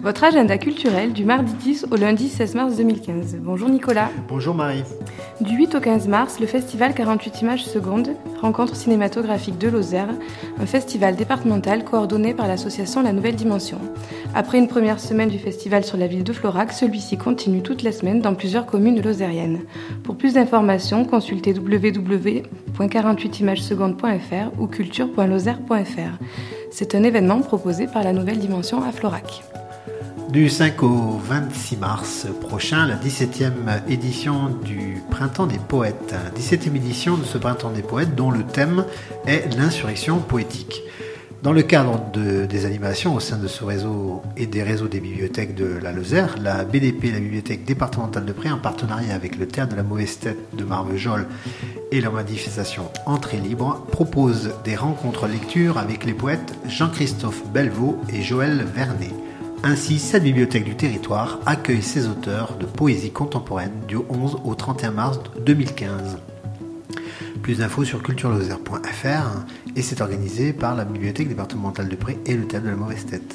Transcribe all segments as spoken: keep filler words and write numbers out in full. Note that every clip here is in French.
Votre agenda culturel du mardi dix au lundi seize mars deux mille quinze. Bonjour Nicolas. Bonjour Marie. Du huit au quinze mars, le festival quarante-huit images secondes, rencontre cinématographique de Lozère, un festival départemental coordonné par l'association La Nouvelle Dimension. Après une première semaine du festival sur la ville de Florac, celui-ci continue toute la semaine dans plusieurs communes lozériennes. Pour plus d'informations, consultez w w w point quarante-huit images secondes point f r ou culture point lozère point f r. C'est un événement proposé par La Nouvelle Dimension à Florac. Du cinq au vingt-six mars prochain, la dix-septième édition du Printemps des Poètes. dix-septième édition de ce Printemps des Poètes dont le thème est l'insurrection poétique. Dans le cadre de, des animations au sein de ce réseau et des réseaux des bibliothèques de la Lozère, la B D P, la bibliothèque départementale de Pré, en partenariat avec le Théâtre de la Mauvaise Tête de Marvejols et la manifestation Entrée libre, propose des rencontres lecture avec les poètes Jean-Christophe Bellevaux et Joël Vernet. Ainsi, cette bibliothèque du territoire accueille ses auteurs de poésie contemporaine du onze au trente et un mars deux mille quinze. Plus d'infos sur culture lozère point f r et c'est organisé par la bibliothèque départementale de Pré et le Théâtre de la Mauvaise Tête.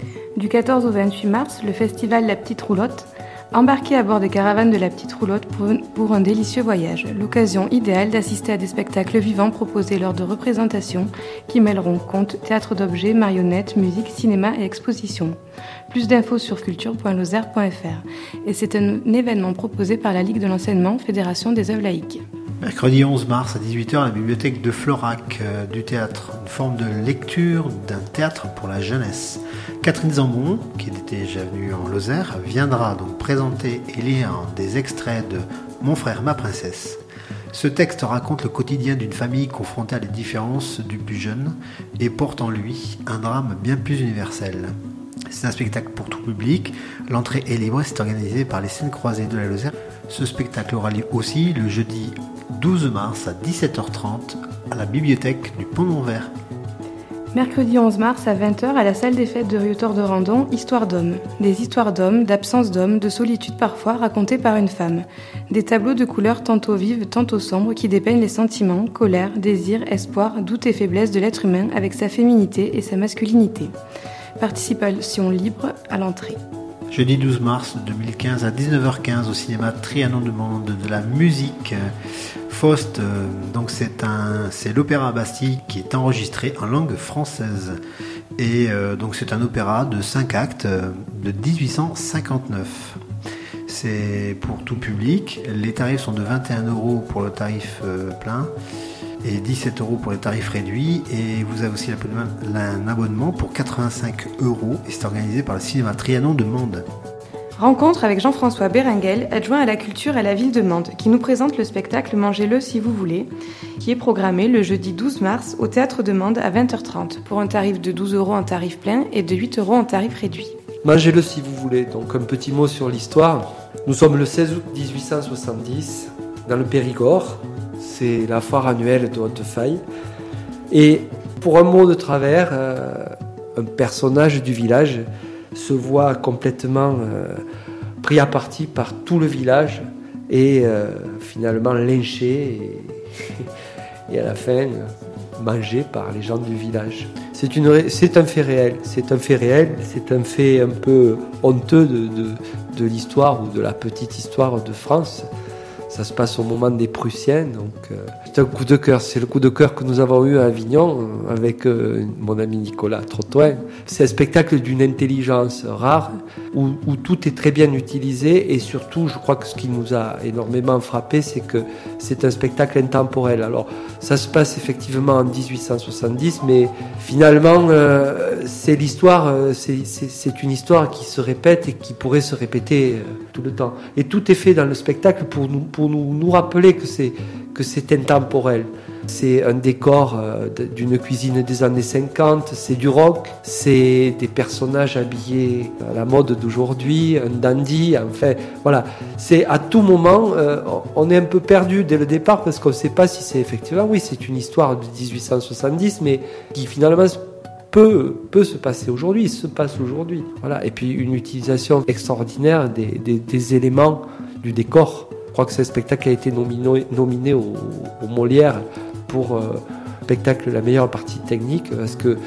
Du quatorze au vingt-huit mars, le festival La Petite Roulotte. Embarquez à bord des caravanes de La Petite Roulotte pour, pour un délicieux voyage. L'occasion idéale d'assister à des spectacles vivants proposés lors de représentations qui mêleront contes, théâtre d'objets, marionnettes, musique, cinéma et expositions. Plus d'infos sur culture point lozère point f r. Et c'est un événement proposé par la Ligue de l'enseignement, Fédération des œuvres laïques. Mercredi onze mars à dix-huit heures à la bibliothèque de Florac euh, du théâtre, une forme de lecture d'un théâtre pour la jeunesse. Catherine Zambon, qui était déjà venue en Lozère, viendra donc présenter et lire des extraits de Mon frère, ma princesse. Ce texte raconte le quotidien d'une famille confrontée à des différences du plus jeune et porte en lui un drame bien plus universel. C'est un spectacle pour tout public, l'entrée est libre et c'est organisé par les Scènes Croisées de la Lozère. Ce spectacle aura lieu aussi le jeudi douze mars à dix-sept heures trente à la bibliothèque du Pont-Montvert. Mercredi onze mars à vingt heures à la salle des fêtes de Rieutort-de-Randon, Histoire d'hommes. Des histoires d'hommes, d'absence d'hommes, de solitude parfois racontées par une femme. Des tableaux de couleurs tantôt vives, tantôt sombres qui dépeignent les sentiments, colère, désir, espoir, doute et faiblesse de l'être humain avec sa féminité et sa masculinité. Participation libre à l'entrée. Jeudi douze mars deux mille quinze à dix-neuf heures quinze au cinéma Trianon de Monde de la musique Faust. Donc c'est un c'est l'opéra Bastille qui est enregistré en langue française et euh, donc c'est un opéra de cinq actes de dix-huit cent cinquante-neuf. C'est pour tout public. Les tarifs sont de vingt et un euros pour le tarif euh, plein et dix-sept euros pour les tarifs réduits. Et vous avez aussi un abonnement pour quatre-vingt-cinq euros et c'est organisé par le cinéma Trianon de Mende. Rencontre avec Jean-François Béringuel, adjoint à la culture à la ville de Mende, qui nous présente le spectacle Mangez-le si vous voulez, qui est programmé le jeudi douze mars au théâtre de Mende à vingt heures trente pour un tarif de douze euros en tarif plein et de huit euros en tarif réduit. Mangez-le si vous voulez. Donc un petit mot sur l'histoire. Nous sommes le seize août dix-huit cent soixante-dix dans le Périgord. C'est la foire annuelle de Hautefeuille. Et pour un mot de travers, euh, un personnage du village se voit complètement euh, pris à partie par tout le village et euh, finalement lynché et, et à la fin euh, mangé par les gens du village. C'est, une, c'est un fait réel, c'est un fait réel, c'est un fait un peu honteux de, de, de l'histoire ou de la petite histoire de France. Ça se passe au moment des Prussiens, donc euh, c'est un coup de cœur. C'est le coup de cœur que nous avons eu à Avignon euh, avec euh, mon ami Nicolas Trottoin. C'est un spectacle d'une intelligence rare où, où tout est très bien utilisé et surtout, je crois que ce qui nous a énormément frappé, c'est que c'est un spectacle intemporel. Alors, ça se passe effectivement en dix-huit cent soixante-dix, mais finalement, euh, c'est l'histoire, euh, c'est, c'est, c'est une histoire qui se répète et qui pourrait se répéter euh, tout le temps. Et tout est fait dans le spectacle pour nous pour nous, nous rappeler que c'est, que c'est intemporel. C'est un décor euh, d'une cuisine des années cinquante, c'est du rock, c'est des personnages habillés à la mode d'aujourd'hui, un dandy, enfin voilà. C'est à tout moment, euh, on est un peu perdu dès le départ parce qu'on ne sait pas si c'est effectivement, oui, c'est une histoire de dix-huit cent soixante-dix, mais qui finalement peut, peut se passer aujourd'hui, il se passe aujourd'hui. Voilà. Et puis une utilisation extraordinaire des, des, des éléments du décor. Je crois que ce spectacle a été nominé, nominé au, au Molière pour euh, spectacle la meilleure partie technique parce que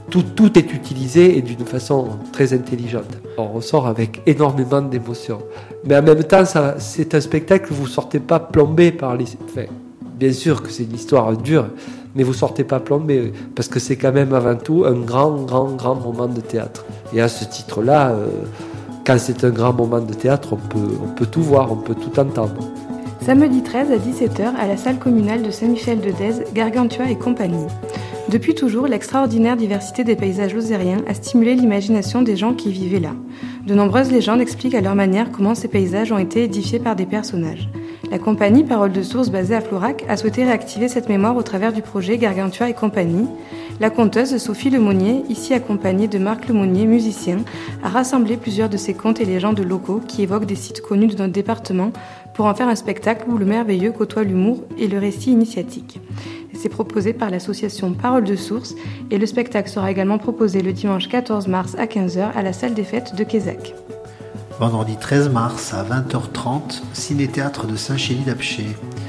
tout, tout est utilisé et d'une façon très intelligente. On ressort avec énormément d'émotions. Mais en même temps, ça, c'est un spectacle que vous ne sortez pas plombé par les... Enfin, bien sûr que c'est une histoire dure, mais vous ne sortez pas plombé, parce que c'est quand même avant tout un grand, grand, grand moment de théâtre. Et à ce titre-là, euh, quand c'est un grand moment de théâtre, on peut, on peut tout voir, on peut tout entendre. Samedi treize à dix-sept heures à la salle communale de Saint-Michel-de-Dèze, Gargantua et compagnie. Depuis toujours, l'extraordinaire diversité des paysages lozériens a stimulé l'imagination des gens qui vivaient là. De nombreuses légendes expliquent à leur manière comment ces paysages ont été édifiés par des personnages. La compagnie Parole de Source, basée à Florac, a souhaité réactiver cette mémoire au travers du projet Gargantua et compagnie. La conteuse Sophie Lemonnier, ici accompagnée de Marc Lemonnier, musicien, a rassemblé plusieurs de ses contes et légendes locaux qui évoquent des sites connus de notre département pour en faire un spectacle où le merveilleux côtoie l'humour et le récit initiatique. C'est proposé par l'association Parole de Source et le spectacle sera également proposé le dimanche quatorze mars à quinze heures à la salle des fêtes de Quézac. Vendredi treize mars à vingt heures trente, Ciné-Théâtre de Saint-Chély-d'Apcher.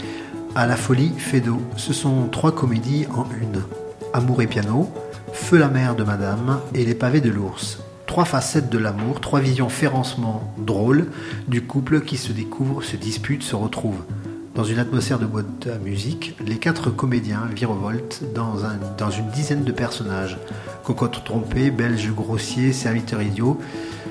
À la Folie Fédo, ce sont trois comédies en une. Amour et piano, Feu la mère de Madame et Les pavés de l'ours. Trois facettes de l'amour, trois visions féroncement drôles du couple qui se découvre, se dispute, se retrouve. Dans une atmosphère de boîte à musique, les quatre comédiens virevoltent dans, un, dans une dizaine de personnages. Cocotte trompée, belge grossier, serviteur idiot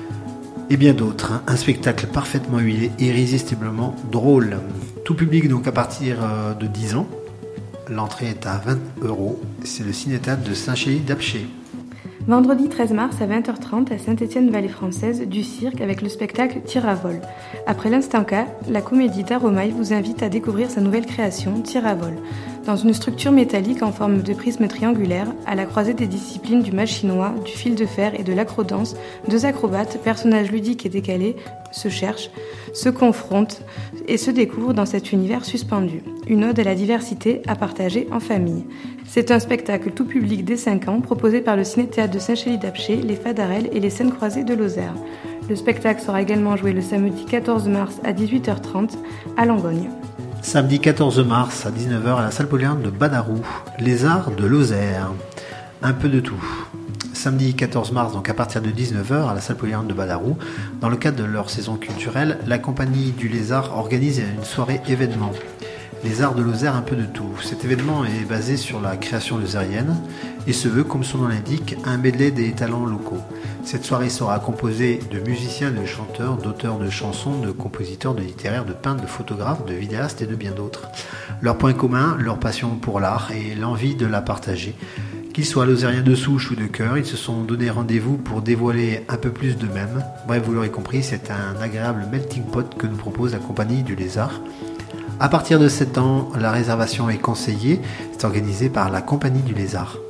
et bien d'autres. Un spectacle parfaitement huilé, irrésistiblement drôle. Tout public donc à partir de dix ans. L'entrée est à vingt euros. C'est le Ciné-Théâtre de Saint-Chély-d'Apcher. Vendredi treize mars à vingt heures trente à Saint-Étienne-Vallée-Française, du cirque avec le spectacle Tir à vol. Après l'instant K, la comédie d'Aromaï vous invite à découvrir sa nouvelle création, Tir à vol. Dans une structure métallique en forme de prisme triangulaire, à la croisée des disciplines du machinois, du fil de fer et de l'acrodance, deux acrobates, personnages ludiques et décalés, se cherchent, se confrontent et se découvrent dans cet univers suspendu. Une ode à la diversité à partager en famille. C'est un spectacle tout public dès cinq ans proposé par le Ciné-Théâtre de Saint-Chély-d'Apcher, les Fadarelles et les Scènes croisées de Lozère. Le spectacle sera également joué le samedi quatorze mars à dix-huit heures trente à Langogne. Samedi quatorze mars à dix-neuf heures à la salle polyvalente de Badarou, les arts de Lozère. Un peu de tout. Samedi quatorze mars, donc à partir de dix-neuf heures à la salle polyvalente de Badarou, dans le cadre de leur saison culturelle, la compagnie du Lézard organise une soirée événement. Les arts de Lozère, un peu de tout. Cet événement est basé sur la création lozérienne et se veut, comme son nom l'indique, un medley des talents locaux. Cette soirée sera composée de musiciens, de chanteurs, d'auteurs de chansons, de compositeurs, de littéraires, de peintres, de photographes, de vidéastes et de bien d'autres. Leur point commun, leur passion pour l'art et l'envie de la partager. Qu'ils soient lozériens de souche ou de cœur, ils se sont donné rendez-vous pour dévoiler un peu plus d'eux-mêmes. Bref, vous l'aurez compris, c'est un agréable melting pot que nous propose la compagnie du Lézard. À partir de sept ans, la réservation est conseillée. C'est organisé par la compagnie du Lézard.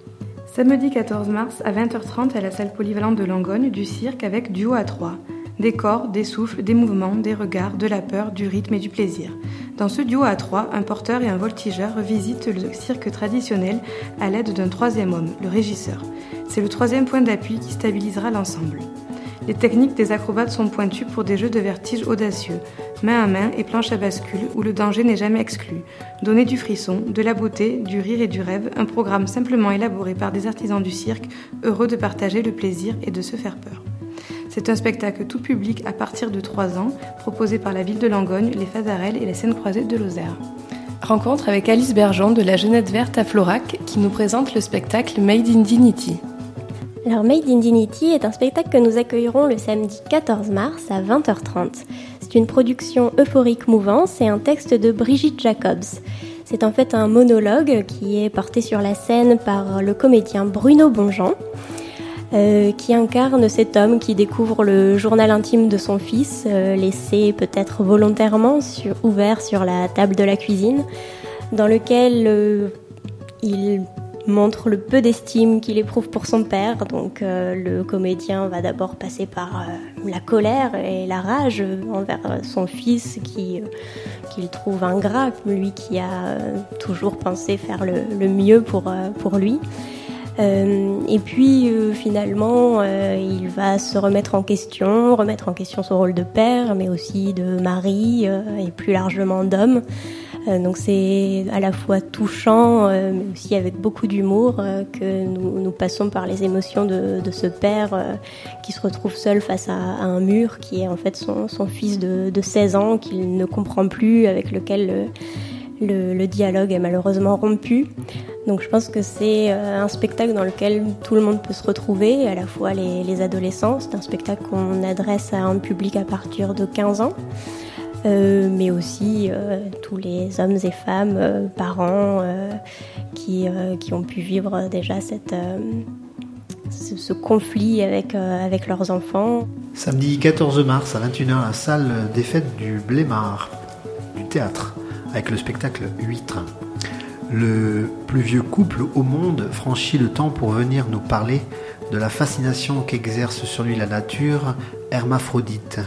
Samedi quatorze mars à vingt heures trente à la salle polyvalente de Langogne, du cirque avec duo à trois. Des corps, des souffles, des mouvements, des regards, de la peur, du rythme et du plaisir. Dans ce duo à trois, un porteur et un voltigeur revisitent le cirque traditionnel à l'aide d'un troisième homme, le régisseur. C'est le troisième point d'appui qui stabilisera l'ensemble. Les techniques des acrobates sont pointues pour des jeux de vertige audacieux, main à main et planche à bascule où le danger n'est jamais exclu. Donner du frisson, de la beauté, du rire et du rêve, un programme simplement élaboré par des artisans du cirque, heureux de partager le plaisir et de se faire peur. C'est un spectacle tout public à partir de trois ans, proposé par la ville de Langogne, les Fadarelles et les Scènes croisées de Lozère. Rencontre avec Alice Bergeon de la Jeunette Verte à Florac qui nous présente le spectacle Made in Dignity. Alors Made in Dignity est un spectacle que nous accueillerons le samedi quatorze mars à vingt heures trente. C'est une production euphorique mouvance et un texte de Brigitte Jacobs. C'est en fait un monologue qui est porté sur la scène par le comédien Bruno Bonjean, euh, qui incarne cet homme qui découvre le journal intime de son fils, euh, laissé peut-être volontairement sur, ouvert sur la table de la cuisine, dans lequel euh, il montre le peu d'estime qu'il éprouve pour son père. Donc euh, le comédien va d'abord passer par euh, la colère et la rage envers son fils qui, euh, qu'il trouve ingrat, lui qui a euh, toujours pensé faire le, le mieux pour, euh, pour lui. Euh, et puis euh, finalement euh, il va se remettre en question, remettre en question son rôle de père, mais aussi de mari euh, et plus largement d'homme. Euh, donc c'est à la fois touchant, euh, mais aussi avec beaucoup d'humour, euh, que nous, nous passons par les émotions de, de ce père euh, qui se retrouve seul face à, à un mur, qui est en fait son, son fils de, de seize ans, qu'il ne comprend plus, avec lequel le, le, le dialogue est malheureusement rompu. Donc je pense que c'est euh, un spectacle dans lequel tout le monde peut se retrouver, à la fois les, les adolescents. C'est un spectacle qu'on adresse à un public à partir de quinze ans. Euh, mais aussi euh, tous les hommes et femmes, euh, parents, euh, qui, euh, qui ont pu vivre déjà cette, euh, ce, ce conflit avec, euh, avec leurs enfants. Samedi quatorze mars à vingt et une heures, la salle des fêtes du Blémard, du théâtre, avec le spectacle Huître. Le plus vieux couple au monde franchit le temps pour venir nous parler de la fascination qu'exerce sur lui la nature hermaphrodite,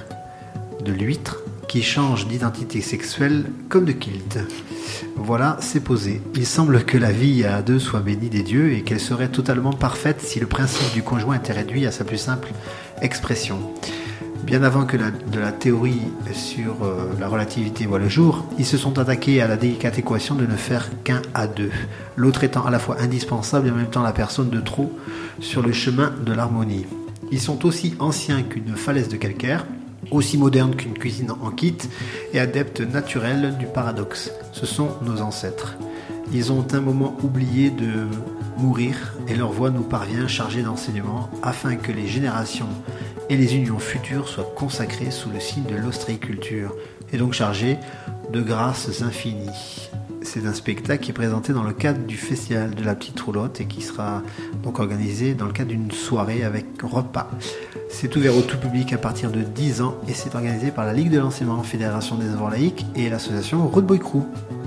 de l'huître qui change d'identité sexuelle comme de kilt. Voilà, c'est posé. Il semble que la vie à deux soit bénie des dieux et qu'elle serait totalement parfaite si le principe du conjoint était réduit à sa plus simple expression. Bien avant que la, de la théorie sur euh, la relativité voie le jour, ils se sont attaqués à la délicate équation de ne faire qu'un à deux, l'autre étant à la fois indispensable et en même temps la personne de trop sur le chemin de l'harmonie. Ils sont aussi anciens qu'une falaise de calcaire, aussi moderne qu'une cuisine en kit et adeptes naturels du paradoxe. Ce sont nos ancêtres. Ils ont un moment oublié de mourir et leur voix nous parvient chargée d'enseignements afin que les générations et les unions futures soient consacrées sous le signe de l'ostréiculture et donc chargées de grâces infinies. C'est un spectacle qui est présenté dans le cadre du festival de la Petite Roulotte et qui sera donc organisé dans le cadre d'une soirée avec repas. C'est ouvert au tout public à partir de dix ans et c'est organisé par la Ligue de l'enseignement, Fédération des œuvres laïques et l'association Road Boy Crew.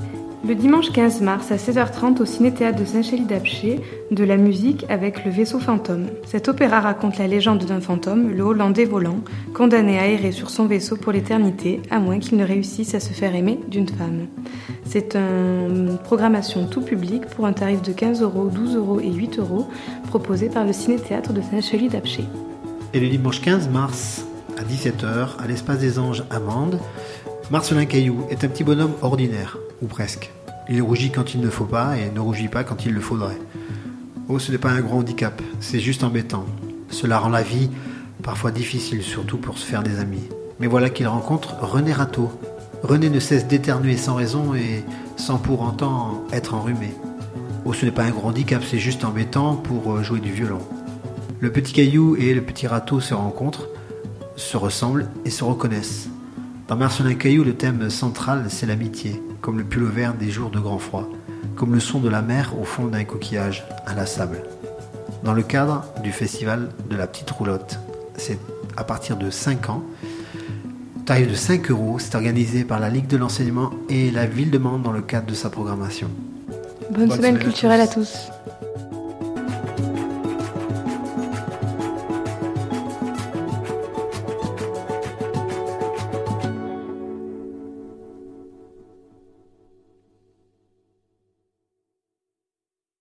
Le dimanche quinze mars à seize heures trente au Ciné-Théâtre de Saint-Chély-d'Apcher, de la musique avec Le Vaisseau Fantôme. Cet opéra raconte la légende d'un fantôme, le Hollandais volant, condamné à errer sur son vaisseau pour l'éternité, à moins qu'il ne réussisse à se faire aimer d'une femme. C'est une programmation tout public pour un tarif de quinze euros, douze euros et huit euros, proposé par le Ciné-Théâtre de Saint-Chély-d'Apcher. Et le dimanche quinze mars à dix-sept heures, à l'Espace des Anges à Mende, Marcelin Caillou est un petit bonhomme ordinaire, ou presque. Il rougit quand il ne faut pas et ne rougit pas quand il le faudrait. Oh, ce n'est pas un gros handicap, c'est juste embêtant. Cela rend la vie parfois difficile, surtout pour se faire des amis. Mais voilà qu'il rencontre René Rateau. René ne cesse d'éternuer sans raison et sans pour autant être enrhumé. Oh, ce n'est pas un gros handicap, c'est juste embêtant pour jouer du violon. Le petit Caillou et le petit Rateau se rencontrent, se ressemblent et se reconnaissent. Dans Marcelin Caillou, le thème central, c'est l'amitié, comme le pull vert des jours de grand froid, comme le son de la mer au fond d'un coquillage inlassable. Dans le cadre du festival de la Petite Roulotte, c'est à partir de cinq ans, tarif de cinq euros, c'est organisé par la Ligue de l'enseignement et la ville de Mende dans le cadre de sa programmation. Bonne, Bonne semaine, semaine culturelle à tous. À tous.